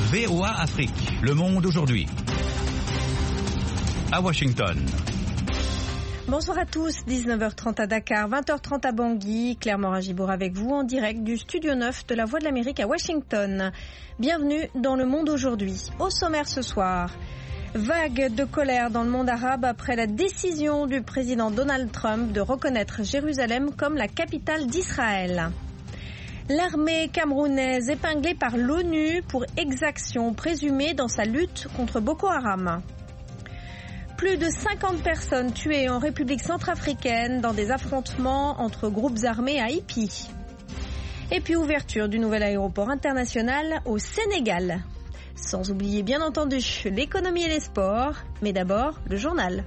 VOA Afrique, le monde aujourd'hui. À Washington. Bonsoir à tous, 19h30 à Dakar, 20h30 à Bangui, Claire Morin-Gibour avec vous en direct du Studio 9 de la Voix de l'Amérique à Washington. Bienvenue dans le monde aujourd'hui. Au sommaire ce soir, vague de colère dans le monde arabe après la décision du président Donald Trump de reconnaître Jérusalem comme la capitale d'Israël. L'armée camerounaise épinglée par l'ONU pour exaction présumée dans sa lutte contre Boko Haram. Plus de 50 personnes tuées en République centrafricaine dans des affrontements entre groupes armés à Ipi. Et puis ouverture du nouvel aéroport international au Sénégal. Sans oublier bien entendu l'économie et les sports, mais d'abord le journal.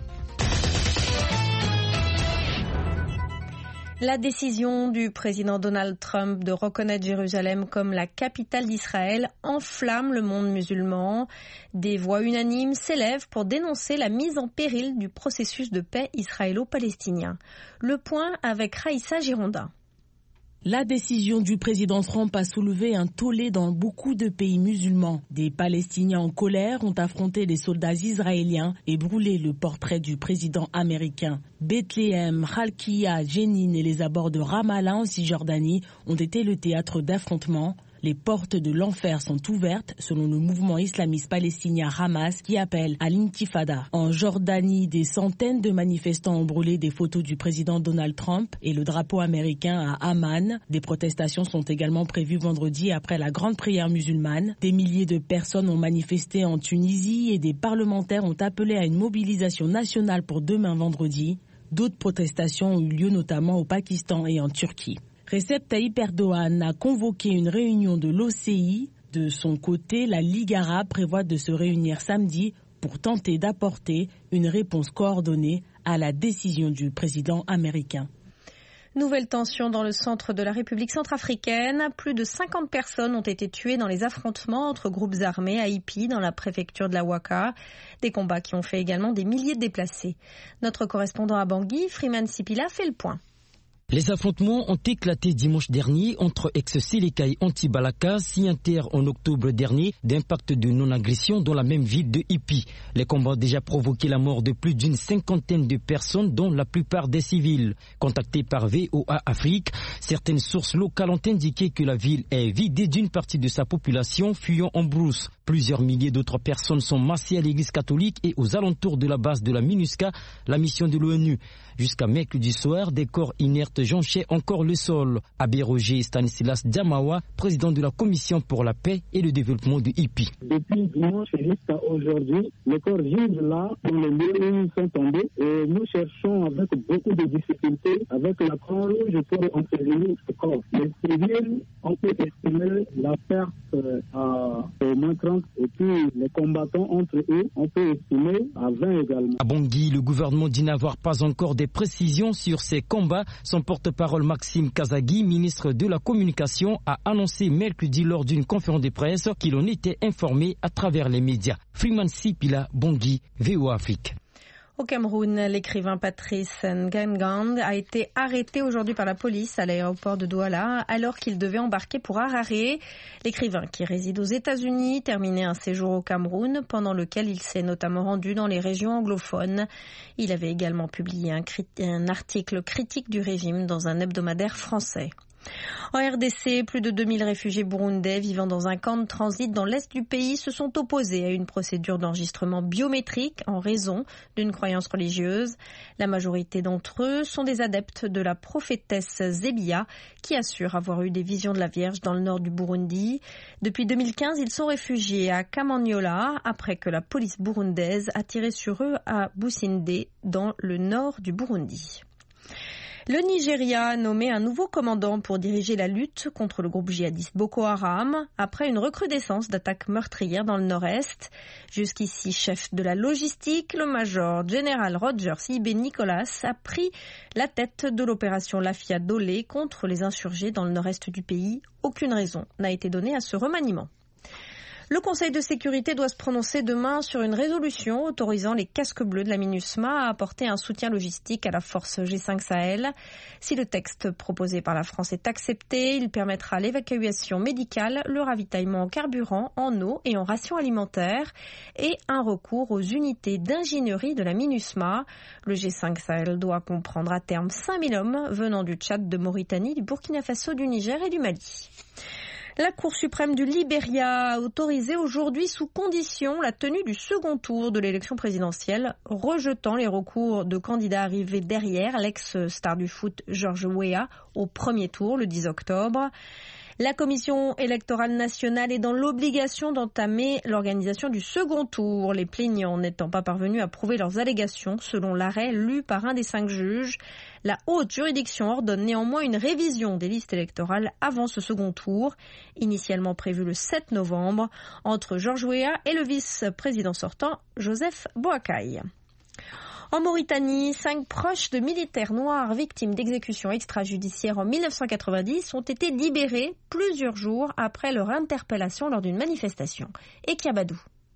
La décision du président Donald Trump de reconnaître Jérusalem comme la capitale d'Israël enflamme le monde musulman. Des voix unanimes s'élèvent pour dénoncer la mise en péril du processus de paix israélo-palestinien. Le point avec Raïssa Gironda. La décision du président Trump a soulevé un tollé dans beaucoup de pays musulmans. Des Palestiniens en colère ont affronté les soldats israéliens et brûlé le portrait du président américain. Bethléem, Khalkiya, Jénine et les abords de Ramallah en Cisjordanie ont été le théâtre d'affrontements. Les portes de l'enfer sont ouvertes, selon le mouvement islamiste palestinien Hamas qui appelle à l'intifada. En Jordanie, des centaines de manifestants ont brûlé des photos du président Donald Trump et le drapeau américain à Amman. Des protestations sont également prévues vendredi après la grande prière musulmane. Des milliers de personnes ont manifesté en Tunisie et des parlementaires ont appelé à une mobilisation nationale pour demain vendredi. D'autres protestations ont eu lieu notamment au Pakistan et en Turquie. Recep Tayyip Erdogan a convoqué une réunion de l'OCI. De son côté, la Ligue arabe prévoit de se réunir samedi pour tenter d'apporter une réponse coordonnée à la décision du président américain. Nouvelle tension dans le centre de la République centrafricaine. Plus de 50 personnes ont été tuées dans les affrontements entre groupes armés à Ipi, dans la préfecture de la Ouaka. Des combats qui ont fait également des milliers de déplacés. Notre correspondant à Bangui, Freeman Sipila, fait le point. Les affrontements ont éclaté dimanche dernier entre ex-Séléka et anti-Balaka, signataires en octobre dernier d'un pacte de non-agression dans la même ville de Ipi. Les combats ont déjà provoqué la mort de plus d'une cinquantaine de personnes, dont la plupart des civils. Contactés par VOA Afrique, certaines sources locales ont indiqué que la ville est vidée d'une partie de sa population fuyant en brousse. Plusieurs milliers d'autres personnes sont massées à l'église catholique et aux alentours de la base de la MINUSCA, la mission de l'ONU. Jusqu'à mercredi soir, des corps inertes jonchaient encore le sol. Abbé Roger Stanislas Diamawa, président de la Commission pour la paix et le développement de Ipi. Depuis dimanche jusqu'à aujourd'hui, les corps gisent là, dans les lieux où ils sont tombés, et nous cherchons avec beaucoup de difficultés, avec la Croix-Rouge, pour entretenir ce corps. Les civils, on peut estimer la perte à au moins 30, et puis les combattants entre eux, on peut estimer à 20 également. À Bangui, le gouvernement dit n'avoir pas encore des précisions sur ces combats. Son porte-parole Maxime Kazagui, ministre de la Communication, a annoncé mercredi lors d'une conférence de presse qu'il en était informé à travers les médias. Freeman Sipila, Bangui, VOA Afrique. Au Cameroun, l'écrivain Patrice Ngangang a été arrêté aujourd'hui par la police à l'aéroport de Douala alors qu'il devait embarquer pour Harare. L'écrivain, qui réside aux États-Unis, terminait un séjour au Cameroun pendant lequel il s'est notamment rendu dans les régions anglophones. Il avait également publié un article critique du régime dans un hebdomadaire français. En RDC, plus de 2000 réfugiés burundais vivant dans un camp de transit dans l'est du pays se sont opposés à une procédure d'enregistrement biométrique en raison d'une croyance religieuse. La majorité d'entre eux sont des adeptes de la prophétesse Zébia qui assure avoir eu des visions de la Vierge dans le nord du Burundi. Depuis 2015, ils sont réfugiés à Kamanyola après que la police burundaise a tiré sur eux à Businde dans le nord du Burundi. Le Nigeria a nommé un nouveau commandant pour diriger la lutte contre le groupe djihadiste Boko Haram après une recrudescence d'attaques meurtrières dans le nord-est. Jusqu'ici chef de la logistique, le major général Rogers Ibe Nicholas a pris la tête de l'opération Lafia Dolé contre les insurgés dans le nord-est du pays. Aucune raison n'a été donnée à ce remaniement. Le Conseil de sécurité doit se prononcer demain sur une résolution autorisant les casques bleus de la MINUSMA à apporter un soutien logistique à la force G5 Sahel. Si le texte proposé par la France est accepté, il permettra l'évacuation médicale, le ravitaillement en carburant, en eau et en rations alimentaires et un recours aux unités d'ingénierie de la MINUSMA. Le G5 Sahel doit comprendre à terme 5000 hommes venant du Tchad, de Mauritanie, du Burkina Faso, du Niger et du Mali. La Cour suprême du Libéria a autorisé aujourd'hui sous condition la tenue du second tour de l'élection présidentielle, rejetant les recours de candidats arrivés derrière l'ex-star du foot George Weah au premier tour le 10 octobre. La Commission électorale nationale est dans l'obligation d'entamer l'organisation du second tour, les plaignants n'étant pas parvenus à prouver leurs allégations selon l'arrêt lu par un des 5 juges. La haute juridiction ordonne néanmoins une révision des listes électorales avant ce second tour, initialement prévu le 7 novembre, entre George Weah et le vice-président sortant Joseph Boakai. En Mauritanie, 5 proches de militaires noirs victimes d'exécutions extrajudiciaires en 1990 ont été libérés plusieurs jours après leur interpellation lors d'une manifestation. Ekiabadou.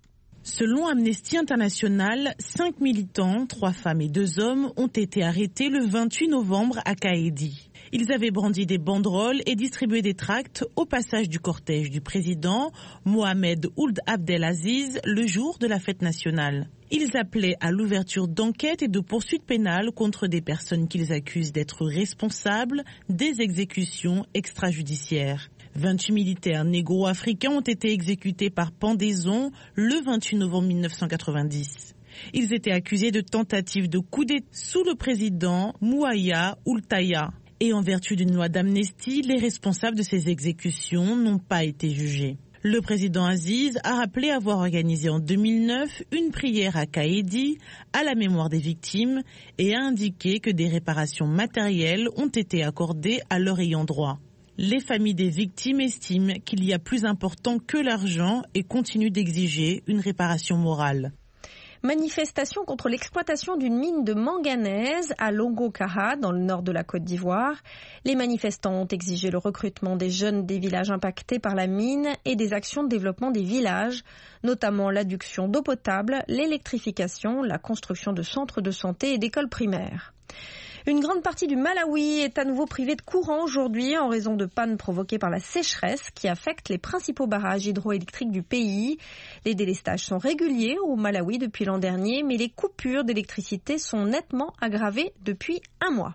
Selon Amnesty International, 5 militants, 3 femmes et 2 hommes, ont été arrêtés le 28 novembre à Kaédi. Ils avaient brandi des banderoles et distribué des tracts au passage du cortège du président Mohamed Ould Abdelaziz le jour de la fête nationale. Ils appelaient à l'ouverture d'enquêtes et de poursuites pénales contre des personnes qu'ils accusent d'être responsables des exécutions extrajudiciaires. 28 militaires négro-africains ont été exécutés par pendaison le 28 novembre 1990. Ils étaient accusés de tentative de coup d'État sous le président Mouaya Oultaya. Et en vertu d'une loi d'amnistie, les responsables de ces exécutions n'ont pas été jugés. Le président Aziz a rappelé avoir organisé en 2009 une prière à Kaédi à la mémoire des victimes et a indiqué que des réparations matérielles ont été accordées à leurs ayants droit. Les familles des victimes estiment qu'il y a plus important que l'argent et continuent d'exiger une réparation morale. Manifestation contre l'exploitation d'une mine de manganèse à Longo-Kaha, dans le nord de la Côte d'Ivoire. Les manifestants ont exigé le recrutement des jeunes des villages impactés par la mine et des actions de développement des villages, notamment l'adduction d'eau potable, l'électrification, la construction de centres de santé et d'écoles primaires. Une grande partie du Malawi est à nouveau privée de courant aujourd'hui en raison de pannes provoquées par la sécheresse qui affecte les principaux barrages hydroélectriques du pays. Les délestages sont réguliers au Malawi depuis l'an dernier, mais les coupures d'électricité sont nettement aggravées depuis un mois.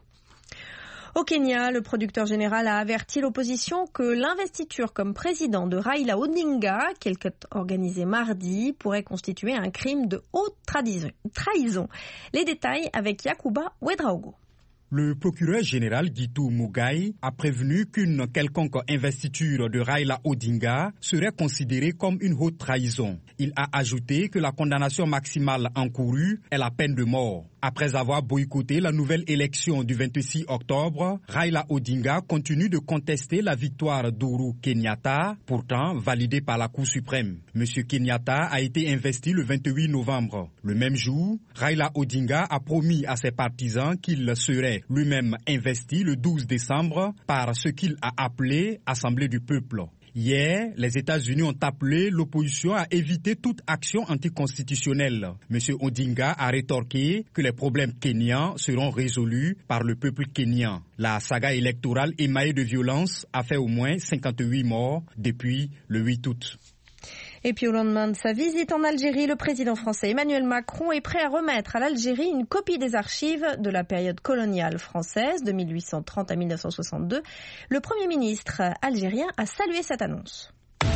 Au Kenya, le producteur général a averti l'opposition que l'investiture comme président de Raila Odinga, qu'elle a organisée mardi, pourrait constituer un crime de haute trahison. Les détails avec Yakuba Ouedraogo. Le procureur général Gitu Mugai a prévenu qu'une quelconque investiture de Raila Odinga serait considérée comme une haute trahison. Il a ajouté que la condamnation maximale encourue est la peine de mort. Après avoir boycotté la nouvelle élection du 26 octobre, Raila Odinga continue de contester la victoire d'Ouru Kenyatta, pourtant validée par la Cour suprême. M. Kenyatta a été investi le 28 novembre. Le même jour, Raila Odinga a promis à ses partisans qu'il serait lui-même investi le 12 décembre par ce qu'il a appelé Assemblée du peuple. Hier, les États-Unis ont appelé l'opposition à éviter toute action anticonstitutionnelle. M. Odinga a rétorqué que les problèmes kenyans seront résolus par le peuple kenyan. La saga électorale émaillée de violence a fait au moins 58 morts depuis le 8 août. Et puis au lendemain de sa visite en Algérie, le président français Emmanuel Macron est prêt à remettre à l'Algérie une copie des archives de la période coloniale française de 1830 à 1962. Le Premier ministre algérien a salué cette annonce.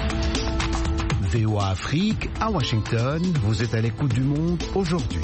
VOA Afrique, à Washington, vous êtes à l'écoute du monde aujourd'hui.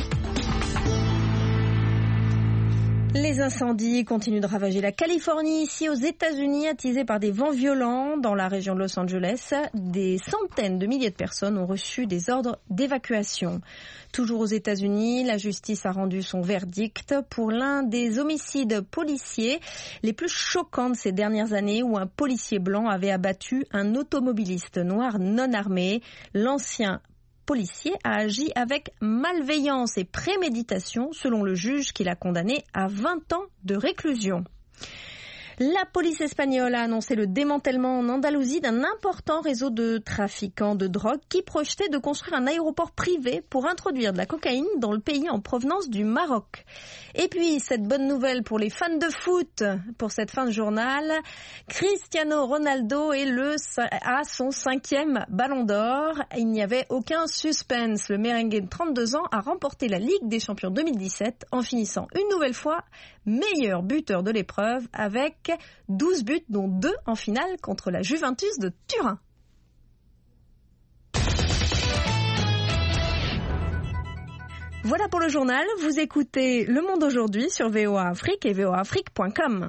Les incendies continuent de ravager la Californie. Ici, aux États-Unis, attisés par des vents violents dans la région de Los Angeles, des centaines de milliers de personnes ont reçu des ordres d'évacuation. Toujours aux États-Unis, la justice a rendu son verdict pour l'un des homicides policiers les plus choquants de ces dernières années, où un policier blanc avait abattu un automobiliste noir non armé. L'ancien policier a agi avec malveillance et préméditation, selon le juge qui l'a condamné à 20 ans de réclusion. La police espagnole a annoncé le démantèlement en Andalousie d'un important réseau de trafiquants de drogue qui projetait de construire un aéroport privé pour introduire de la cocaïne dans le pays en provenance du Maroc. Et puis, cette bonne nouvelle pour les fans de foot, pour cette fin de journal, Cristiano Ronaldo a son 5e ballon d'or. Il n'y avait aucun suspense. Le merengue de 32 ans a remporté la Ligue des Champions 2017 en finissant une nouvelle fois meilleur buteur de l'épreuve avec 12 buts, dont 2 en finale contre la Juventus de Turin. Voilà pour le journal. Vous écoutez Le Monde aujourd'hui sur VOA Afrique et voaafrique.com.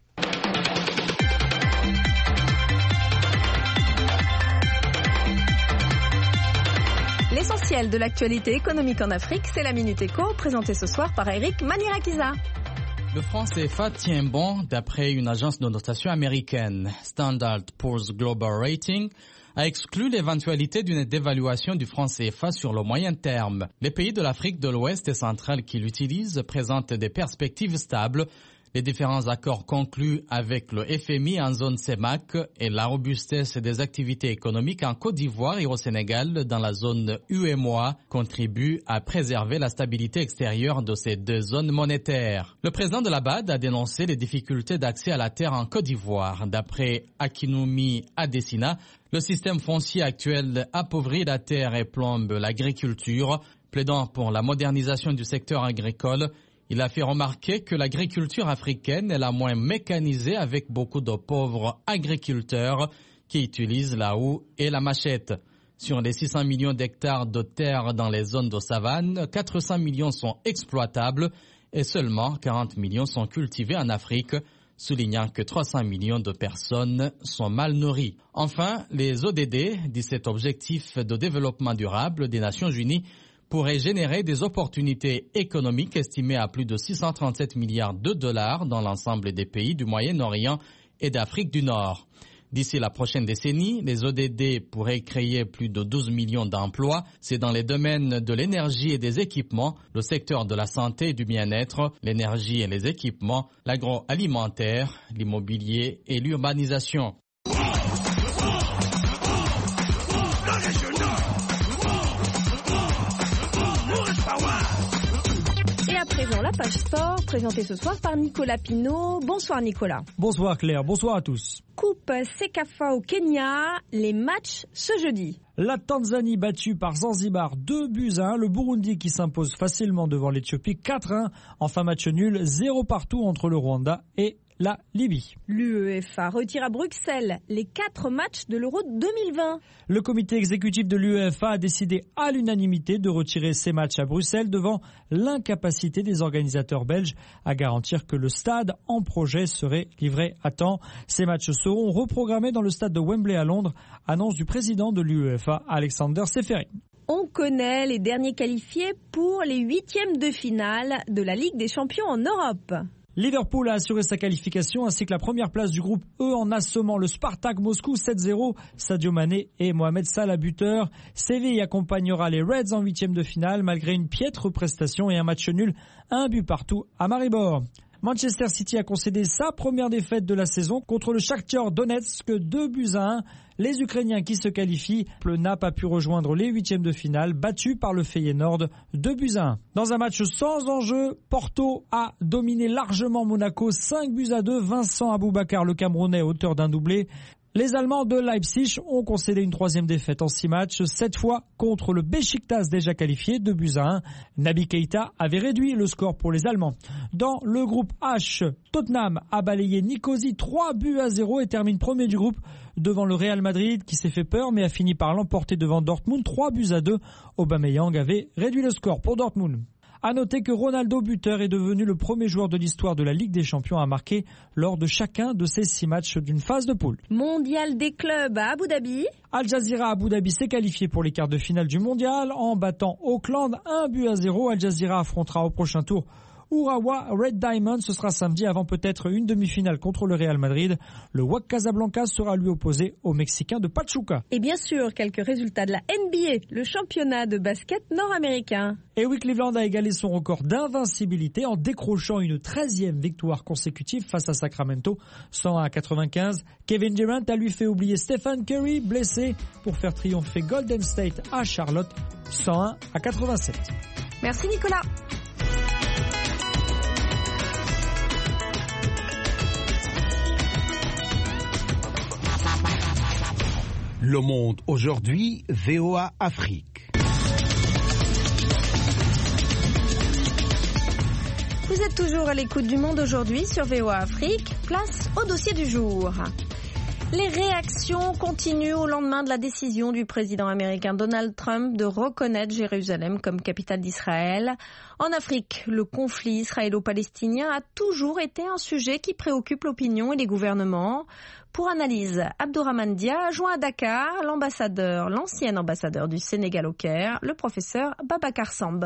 L'essentiel de l'actualité économique en Afrique, c'est la Minute Éco, présentée ce soir par Eric Manirakiza. Le franc CFA tient bon d'après une agence de notation américaine. Standard & Poor's Global Rating a exclu l'éventualité d'une dévaluation du franc CFA sur le moyen terme. Les pays de l'Afrique de l'Ouest et centrale qui l'utilisent présentent des perspectives stables. Les différents accords conclus avec le FMI en zone CEMAC et la robustesse des activités économiques en Côte d'Ivoire et au Sénégal dans la zone UEMOA contribuent à préserver la stabilité extérieure de ces deux zones monétaires. Le président de la BAD a dénoncé les difficultés d'accès à la terre en Côte d'Ivoire. D'après Akinwumi Adesina, le système foncier actuel appauvrit la terre et plombe l'agriculture. Plaidant pour la modernisation du secteur agricole, il a fait remarquer que l'agriculture africaine est la moins mécanisée avec beaucoup de pauvres agriculteurs qui utilisent la houe et la machette. Sur les 600 millions d'hectares de terre dans les zones de savane, 400 millions sont exploitables et seulement 40 millions sont cultivés en Afrique, soulignant que 300 millions de personnes sont mal nourries. Enfin, les ODD, 17 objectifs de développement durable des Nations Unies, pourrait générer des opportunités économiques estimées à plus de 637 milliards de dollars dans l'ensemble des pays du Moyen-Orient et d'Afrique du Nord. D'ici la prochaine décennie, les ODD pourraient créer plus de 12 millions d'emplois. C'est dans les domaines de l'énergie et des équipements, le secteur de la santé et du bien-être, l'énergie et les équipements, l'agroalimentaire, l'immobilier et l'urbanisation. La page sport, présentée ce soir par Nicolas Pinault. Bonsoir Nicolas. Bonsoir Claire, bonsoir à tous. Coupe Sekafa au Kenya, les matchs ce jeudi. La Tanzanie battue par Zanzibar 2-1, le Burundi qui s'impose facilement devant l'Éthiopie 4-1, enfin match nul 0 partout entre le Rwanda et la Libye. L'UEFA retire à Bruxelles les 4 matchs de l'Euro 2020. Le comité exécutif de l'UEFA a décidé à l'unanimité de retirer ces matchs à Bruxelles devant l'incapacité des organisateurs belges à garantir que le stade en projet serait livré à temps. Ces matchs seront reprogrammés dans le stade de Wembley à Londres, annonce du président de l'UEFA, Alexander Seferin. On connaît les derniers qualifiés pour les 8e de finale de la Ligue des Champions en Europe. Liverpool a assuré sa qualification ainsi que la première place du groupe E en assommant le Spartak Moscou 7-0. Sadio Mané et Mohamed Salah buteurs. Séville accompagnera les Reds en 8e de finale malgré une piètre prestation et un match nul, 1 but partout à Maribor. Manchester City a concédé sa première défaite de la saison contre le Shakhtar Donetsk 2-1. Les Ukrainiens qui se qualifient, le n'a pas pu rejoindre les 8e de finale, battus par le Feyenoord 2-1. Dans un match sans enjeu, Porto a dominé largement Monaco 5-2. Vincent Aboubakar, le Camerounais, auteur d'un doublé. Les Allemands de Leipzig ont concédé une 3e défaite en 6 matchs, cette fois contre le Beşiktaş déjà qualifié 2-1. Naby Keita avait réduit le score pour les Allemands. Dans le groupe H, Tottenham a balayé Nicosie 3-0 et termine premier du groupe devant le Real Madrid qui s'est fait peur mais a fini par l'emporter devant Dortmund 3-2. Aubameyang avait réduit le score pour Dortmund. À noter que Ronaldo, buteur, est devenu le premier joueur de l'histoire de la Ligue des Champions à marquer lors de chacun de ces 6 matchs d'une phase de poule. Mondial des clubs à Abu Dhabi. Al Jazeera Abu Dhabi s'est qualifié pour les quarts de finale du mondial en battant Auckland 1-0. Al Jazeera affrontera au prochain tour Urawa Red Diamond, ce sera samedi avant peut-être une demi-finale contre le Real Madrid. Le WAC Casablanca sera lui opposé au Mexicain de Pachuca. Et bien sûr, quelques résultats de la NBA, le championnat de basket nord-américain. Et oui, Cleveland a égalé son record d'invincibilité en décrochant une 13e victoire consécutive face à Sacramento, 101-95. Kevin Durant a lui fait oublier Stephen Curry, blessé, pour faire triompher Golden State à Charlotte, 101-87. Merci Nicolas. Le Monde aujourd'hui, VOA Afrique. Vous êtes toujours à l'écoute du Monde aujourd'hui sur VOA Afrique. Place au dossier du jour. Les réactions continuent au lendemain de la décision du président américain Donald Trump de reconnaître Jérusalem comme capitale d'Israël. En Afrique, le conflit israélo-palestinien a toujours été un sujet qui préoccupe l'opinion et les gouvernements. Pour analyse, Abdourahmane Dia a joint à Dakar l'ancien ambassadeur du Sénégal au Caire, le professeur Babacar Samb.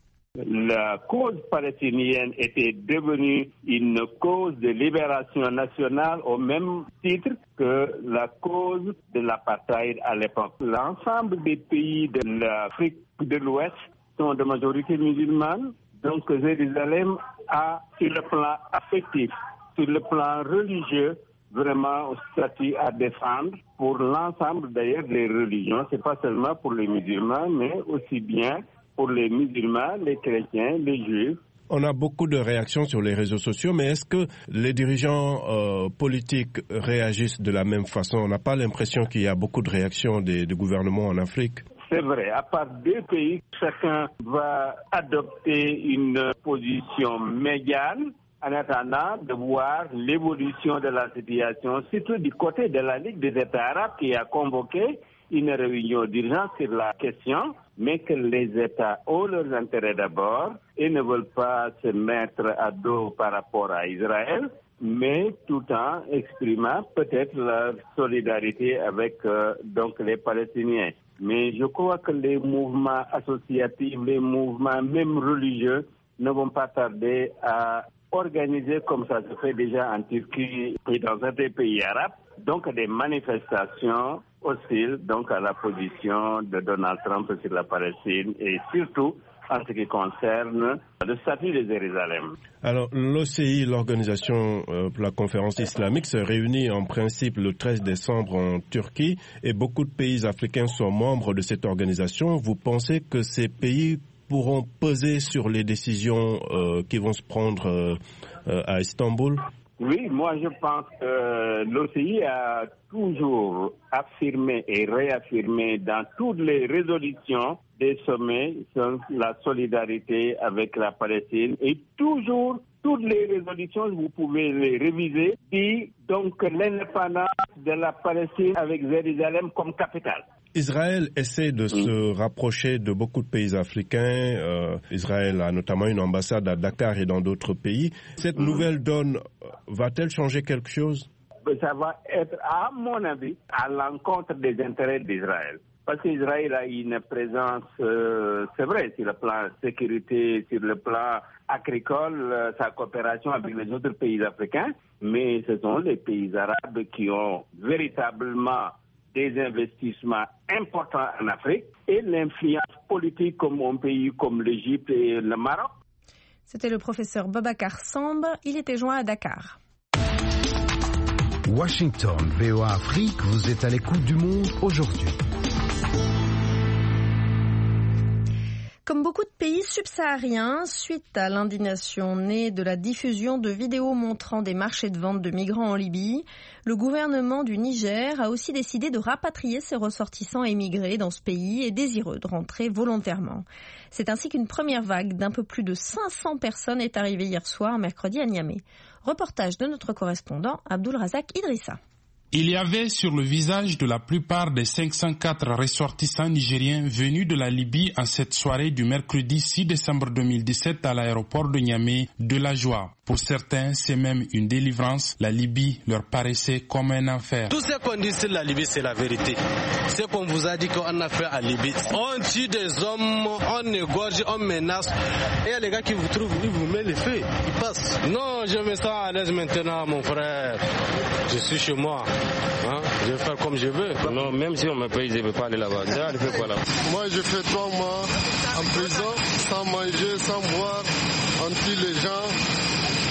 La cause palestinienne était devenue une cause de libération nationale au même titre que la cause de l'apartheid à l'époque. L'ensemble des pays de l'Afrique de l'Ouest sont de majorité musulmane, donc Jérusalem a, sur le plan affectif, sur le plan religieux, vraiment un statut à défendre pour l'ensemble d'ailleurs des religions. C'est pas seulement pour les musulmans, mais aussi bien pour les musulmans, les chrétiens, les juifs. On a beaucoup de réactions sur les réseaux sociaux, mais est-ce que les dirigeants politiques réagissent de la même façon? On n'a pas l'impression qu'il y a beaucoup de réactions des gouvernements en Afrique. C'est vrai, à part deux pays, chacun va adopter une position médiane en attendant de voir l'évolution de la situation, surtout du côté de la Ligue des États arabes qui a convoqué une réunion d'urgence sur la question, mais que les États ont leurs intérêts d'abord et ne veulent pas se mettre à dos par rapport à Israël, mais tout en exprimant peut-être leur solidarité avec donc les Palestiniens. Mais je crois que les mouvements associatifs, les mouvements même religieux ne vont pas tarder à organiser, comme ça se fait déjà en Turquie et dans certains pays arabes, donc des manifestations hostiles donc à la position de Donald Trump sur la Palestine et surtout en ce qui concerne le statut de Jérusalem. Alors, l'OCI, l'Organisation pour la Conférence islamique, se réunit en principe le 13 décembre en Turquie et beaucoup de pays africains sont membres de cette organisation. Vous pensez que ces pays pourront peser sur les décisions qui vont se prendre à Istanbul? Oui, moi je pense que l'OCI a toujours affirmé et réaffirmé dans toutes les résolutions des sommets la solidarité avec la Palestine et toujours toutes les résolutions, vous pouvez les réviser, dit donc l'indépendance de la Palestine avec Jérusalem comme capitale. Israël essaie de se rapprocher de beaucoup de pays africains. Israël a notamment une ambassade à Dakar et dans d'autres pays. Cette nouvelle donne va-t-elle changer quelque chose? Ça va être, à mon avis, à l'encontre des intérêts d'Israël. Parce qu'Israël a une présence, c'est vrai, sur le plan sécurité, sur le plan agricole, sa coopération avec les autres pays africains, mais ce sont les pays arabes qui ont véritablement des investissements importants en Afrique et l'influence politique comme un pays comme l'Égypte et le Maroc. C'était le professeur Babacar Samb, il était joint à Dakar. Washington, VOA Afrique, vous êtes à l'écoute du Monde aujourd'hui. Comme beaucoup de pays subsahariens, suite à l'indignation née de la diffusion de vidéos montrant des marchés de vente de migrants en Libye, le gouvernement du Niger a aussi décidé de rapatrier ses ressortissants émigrés dans ce pays et désireux de rentrer volontairement. C'est ainsi qu'une première vague d'un peu plus de 500 personnes est arrivée hier soir, mercredi, à Niamey. Reportage de notre correspondant Abdul Razak Idrissa. Il y avait sur le visage de la plupart des 504 ressortissants nigériens venus de la Libye en cette soirée du mercredi 6 décembre 2017 à l'aéroport de Niamey de la joie. Pour certains, c'est même une délivrance. La Libye leur paraissait comme un enfer. Tout ce qu'on dit sur la Libye, c'est la vérité. Ce qu'on vous a dit qu'on a fait à Libye. On tue des hommes, on égorge, on menace. Et il y a les gars qui vous trouvent, ils vous mettent les feux, ils passent. Non, je me sens à l'aise maintenant, mon frère. Je suis chez moi. Je vais faire comme je veux. Non, même si on me paye, je ne veux pas aller là-bas. Je fais quoi là? Moi, je fais 3 mois en prison, sans manger, sans boire. On tue les gens.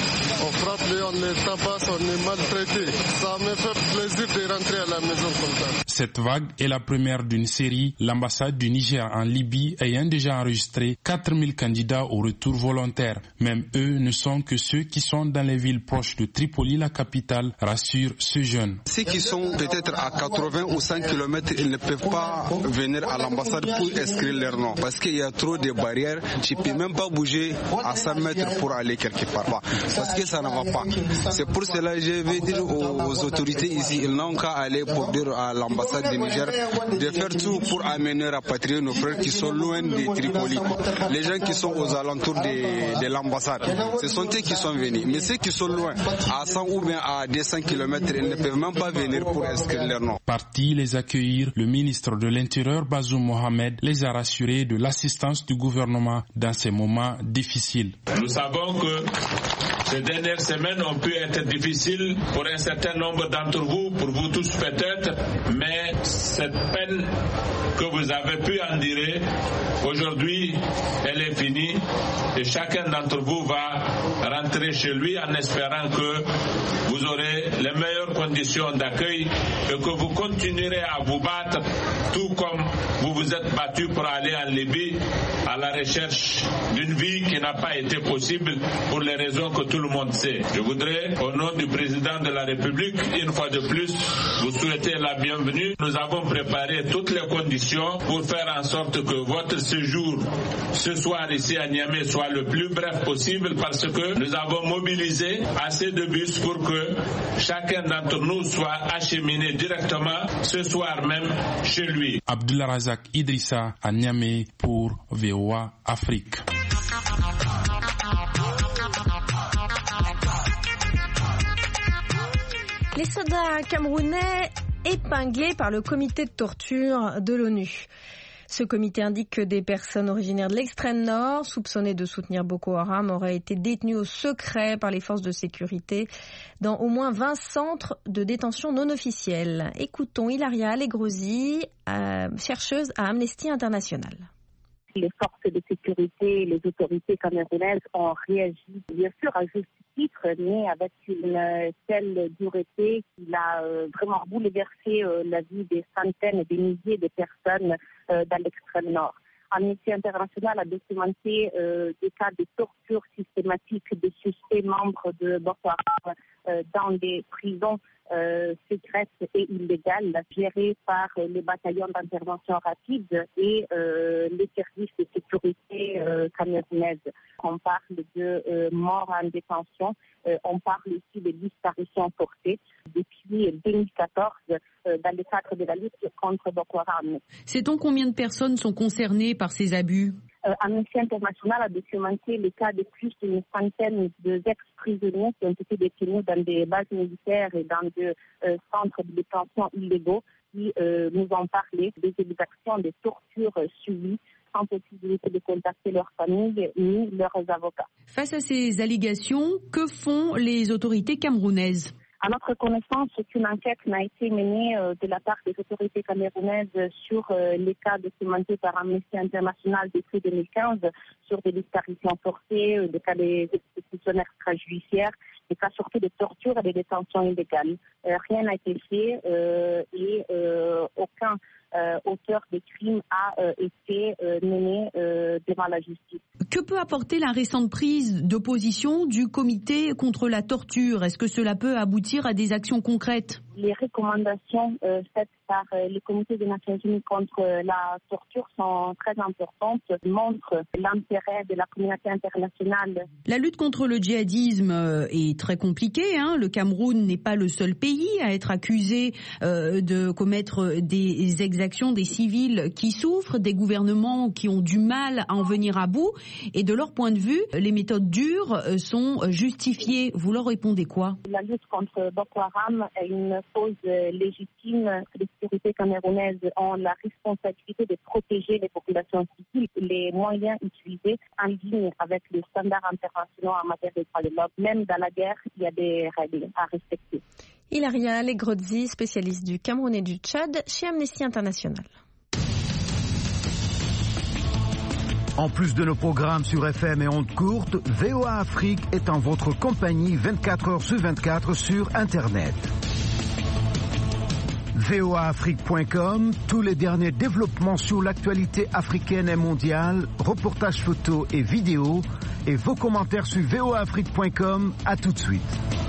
On frappe, on les tabasse, on est maltraité. Ça me fait plaisir de rentrer à la maison comme ça. Cette vague est la première d'une série. L'ambassade du Niger en Libye ayant déjà enregistré 4000 candidats au retour volontaire. Même eux ne sont que ceux qui sont dans les villes proches de Tripoli, la capitale, rassurent ce jeune. Ceux qui sont peut-être à 80 ou 100 km, ils ne peuvent pas venir à l'ambassade pour inscrire leur nom. Parce qu'il y a trop de barrières. Tu ne peux même pas bouger à 100 mètres pour aller quelque part. Parce que ça ne va pas. C'est pour cela que je vais dire aux autorités ici, ils n'ont qu'à aller pour dire à l'ambassade du Niger de faire tout pour amener rapatrier nos frères qui sont loin de Tripoli. Les gens qui sont aux alentours de l'ambassade, ce sont eux qui sont venus. Mais ceux qui sont loin, à 100 ou bien à 200 km, ils ne peuvent même pas venir pour inscrire leur nom. Parti les accueillir, le ministre de l'Intérieur, Bazoum Mohamed, les a rassurés de l'assistance du gouvernement dans ces moments difficiles. Nous savons que ces dernières semaines ont pu être difficiles pour un certain nombre d'entre vous, pour vous tous peut-être, mais cette peine que vous avez pu endurer, aujourd'hui, elle est finie et chacun d'entre vous va rentrer chez lui en espérant que vous aurez les meilleures conditions d'accueil et que vous continuerez à vous battre tout comme vous vous êtes battu pour aller en Libye à la recherche d'une vie qui n'a pas été possible pour les raisons que tout le monde sait. Je voudrais, au nom du président de la République, une fois de plus, vous souhaiter la bienvenue. Nous avons préparé toutes les conditions pour faire en sorte que votre séjour ce soir ici à Niamey soit le plus bref possible parce que nous avons mobilisé assez de bus pour que chacun d'entre nous soit acheminé directement ce soir même chez lui. Abdullah Razak Idrissa à Niamey pour VOA Afrique. Les soldats camerounais épinglés par le comité de torture de l'ONU. Ce comité indique que des personnes originaires de l'extrême nord, soupçonnées de soutenir Boko Haram, auraient été détenues au secret par les forces de sécurité dans au moins 20 centres de détention non officiels. Écoutons Hilaria Allegrosi, chercheuse à Amnesty International. Les forces de sécurité, les autorités camerounaises ont réagi, bien sûr, à juste titre, mais avec une telle dureté qu'il a vraiment bouleversé la vie des centaines et des milliers de personnes dans l'extrême nord. Amnesty International a documenté des cas de torture systématique de suspects membres de Boko Haram dans des prisons secrètes et illégales gérées par les bataillons d'intervention rapide et les services de sécurité camerounaises. On parle de morts en détention, on parle aussi de disparitions forcées depuis 2014 dans le cadre de la lutte contre Boko Haram. Sait-on combien de personnes sont concernées par ces abus? Amnesty International a documenté les cas de plus d'une centaine d'ex-prisonniers qui ont été détenus dans des bases militaires et dans des centres de détention illégaux qui nous ont parlé des exactions, des tortures subies sans possibilité de contacter leurs familles ni leurs avocats. Face à ces allégations, que font les autorités camerounaises? À notre connaissance, aucune enquête n'a été menée de la part des autorités camerounaises sur les cas documentés par Amnesty International depuis 2015 sur des disparitions forcées, des cas d'exécutions extrajudiciaires, des cas surtout de torture et de détention illégale. Rien n'a été fait et aucun auteur de crimes a été mené devant la justice. Que peut apporter la récente prise de position du comité contre la torture? Est-ce que cela peut aboutir à des actions concrètes? les recommandations faites par le Comité des Nations Unies contre la torture sont très importantes, montrent l'intérêt de la communauté internationale. La lutte contre le djihadisme est très compliquée. Le Cameroun n'est pas le seul pays à être accusé de commettre des exactions, des civils qui souffrent, des gouvernements qui ont du mal à en venir à bout. Et de leur point de vue, les méthodes dures sont justifiées. Vous leur répondez quoi? La lutte contre Boko Haram est une cause légitime. Les autorités camerounaises ont la responsabilité de protéger les populations civiles. Les moyens utilisés en ligne avec les standards internationaux en matière de droits de l'homme. Même dans la guerre, il y a des règles à respecter. Ilaria Legrozzi, spécialiste du Cameroun et du Tchad chez Amnesty International. En plus de nos programmes sur FM et ondes courtes, VOA Afrique est en votre compagnie 24 heures sur 24 sur Internet. voaafrique.com, tous les derniers développements sur l'actualité africaine et mondiale, reportages photos et vidéos, et vos commentaires sur voaafrique.com. À tout de suite.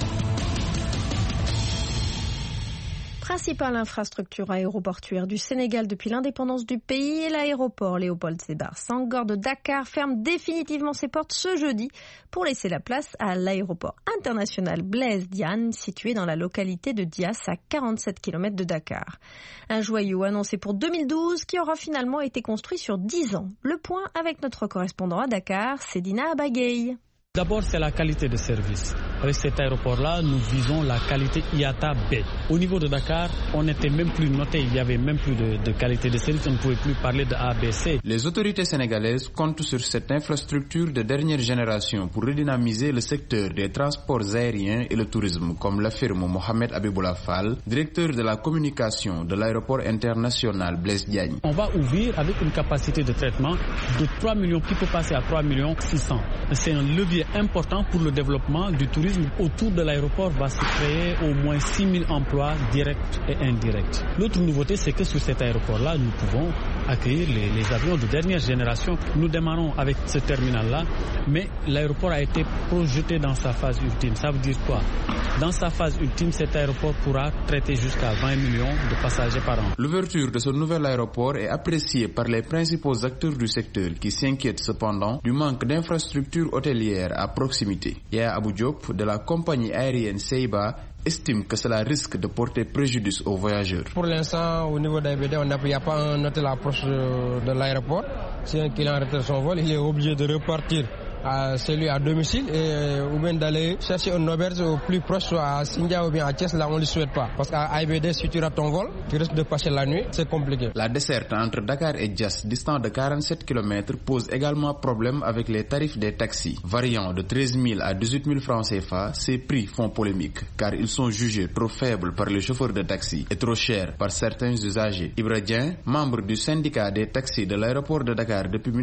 Principale infrastructure aéroportuaire du Sénégal depuis l'indépendance du pays, l'aéroport Léopold Sédar Senghor de Dakar ferme définitivement ses portes ce jeudi pour laisser la place à l'aéroport international Blaise Diagne situé dans la localité de Dias à 47 km de Dakar. Un joyau annoncé pour 2012 qui aura finalement été construit sur 10 ans. Le point avec notre correspondant à Dakar, Sedina Abagay. D'abord, c'est la qualité de service. Avec cet aéroport-là, nous visons la qualité IATA B. Au niveau de Dakar, on n'était même plus noté, il n'y avait même plus de qualité de service, on ne pouvait plus parler de ABC. Les autorités sénégalaises comptent sur cette infrastructure de dernière génération pour redynamiser le secteur des transports aériens et le tourisme, comme l'affirme Mohamed Abiboula Fall, directeur de la communication de l'aéroport international Blaise Diagne. On va ouvrir avec une capacité de traitement de 3 millions qui peut passer à 3 millions 600. C'est un levier important pour le développement du tourisme. Autour de l'aéroport va se créer au moins 6 000 emplois directs et indirects. L'autre nouveauté, c'est que sur cet aéroport-là, nous pouvons accueillir les avions de dernière génération. Nous démarrons avec ce terminal-là, mais l'aéroport a été projeté dans sa phase ultime. Ça veut dire quoi? Dans sa phase ultime, cet aéroport pourra traiter jusqu'à 20 millions de passagers par an. L'ouverture de ce nouvel aéroport est appréciée par les principaux acteurs du secteur qui s'inquiètent cependant du manque d'infrastructures hôtelières à proximité. Yaya Abou Diop de la compagnie aérienne Seiba estime que cela risque de porter préjudice aux voyageurs. Pour l'instant, au niveau d'ABD, il n'y a pas un hôtel approche de l'aéroport. Si un client arrête son vol, il est obligé de repartir à celui à domicile ou bien d'aller chercher une auberge au plus proche, soit à Sindia ou bien à Thiès. Là, on ne le souhaite pas. Parce qu'à AIBD, si tu rates ton vol, tu risques de passer la nuit. C'est compliqué. La desserte entre Dakar et Dias, distant de 47 km, pose également problème avec les tarifs des taxis. Variant de 13 000 à 18 000 francs CFA, ces prix font polémique car ils sont jugés trop faibles par les chauffeurs de taxi et trop chers par certains usagers. Ibradien, membre du syndicat des taxis de l'aéroport de Dakar depuis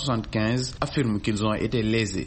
1975, affirme qu'ils ont été lésés.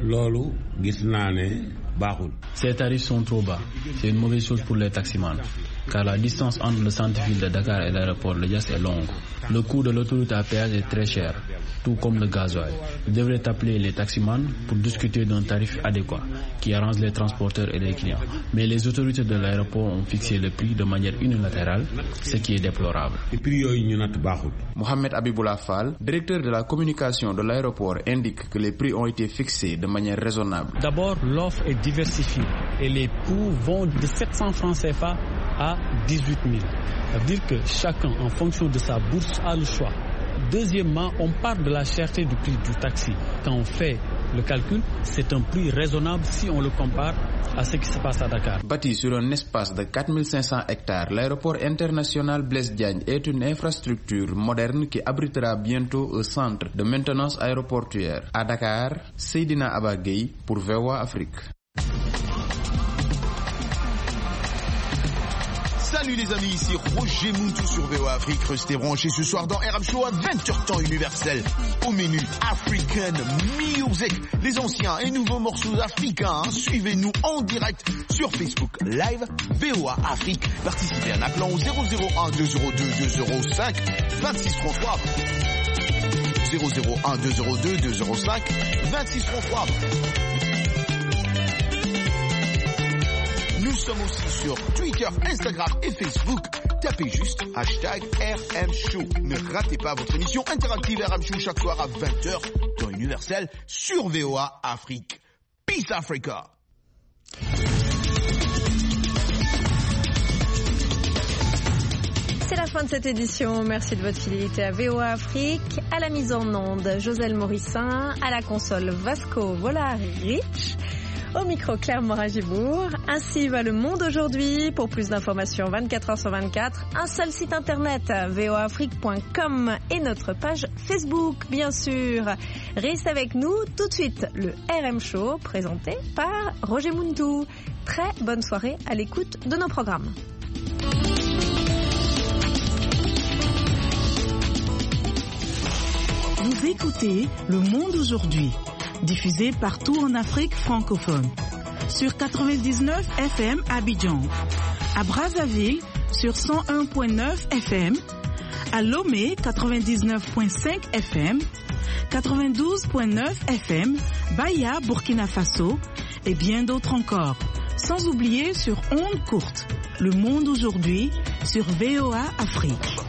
Ces tarifs sont trop bas. C'est une mauvaise chose pour les taximans, car la distance entre le centre-ville de Dakar et l'aéroport de Dias est longue. Le coût de l'autoroute à péage est très cher, tout comme le gasoil. Ils devraient appeler les taximans pour discuter d'un tarif adéquat qui arrange les transporteurs et les clients. Mais les autorités de l'aéroport ont fixé le prix de manière unilatérale, ce qui est déplorable. Mohamed Abiboula Fall, directeur de la communication de l'aéroport, indique que les prix ont été fixés de manière raisonnable. D'abord, l'offre est diversifiée et les coûts vont de 700 francs CFA à 18 000. Ça veut dire que chacun, en fonction de sa bourse, a le choix. Deuxièmement, on parle de la cherté du prix du taxi. Quand on fait le calcul, c'est un prix raisonnable si on le compare à ce qui se passe à Dakar. Bâti sur un espace de 4500 hectares, l'aéroport international Blaise Diagne est une infrastructure moderne qui abritera bientôt un centre de maintenance aéroportuaire. À Dakar, Seydina Abagay pour VOA Afrique. Salut les amis, ici Roger Moutou sur VOA Afrique. Restez branchés ce soir dans RM Show à 20h temps universel. Au menu African Music, les anciens et nouveaux morceaux africains. Suivez-nous en direct sur Facebook Live VOA Afrique. Participez en appelant au 001 202 205 26 33. 001 202 205 26 33. Nous sommes aussi sur Twitter, Instagram et Facebook. Tapez juste #RMShow. Ne ratez pas votre émission interactive RM Show chaque soir à 20h dans Universel sur VOA Afrique. Peace Africa. C'est la fin de cette édition. Merci de votre fidélité à VOA Afrique. À la mise en onde, Joselle Morissin. À la console, Vasco Volarich. Au micro, Claire Morin-Gibourg. Ainsi va le monde aujourd'hui. Pour plus d'informations, 24h sur 24. Un seul site internet, voafrique.com, et notre page Facebook, bien sûr. Reste avec nous tout de suite. Le RM Show, présenté par Roger Muntou. Très bonne soirée à l'écoute de nos programmes. Vous écoutez Le Monde aujourd'hui, diffusé partout en Afrique francophone. Sur 99 FM à Abidjan, à Brazzaville sur 101.9 FM, à Lomé 99.5 FM, 92.9 FM, Baya, Burkina Faso et bien d'autres encore. Sans oublier sur ondes courtes, Le Monde aujourd'hui sur VOA Afrique.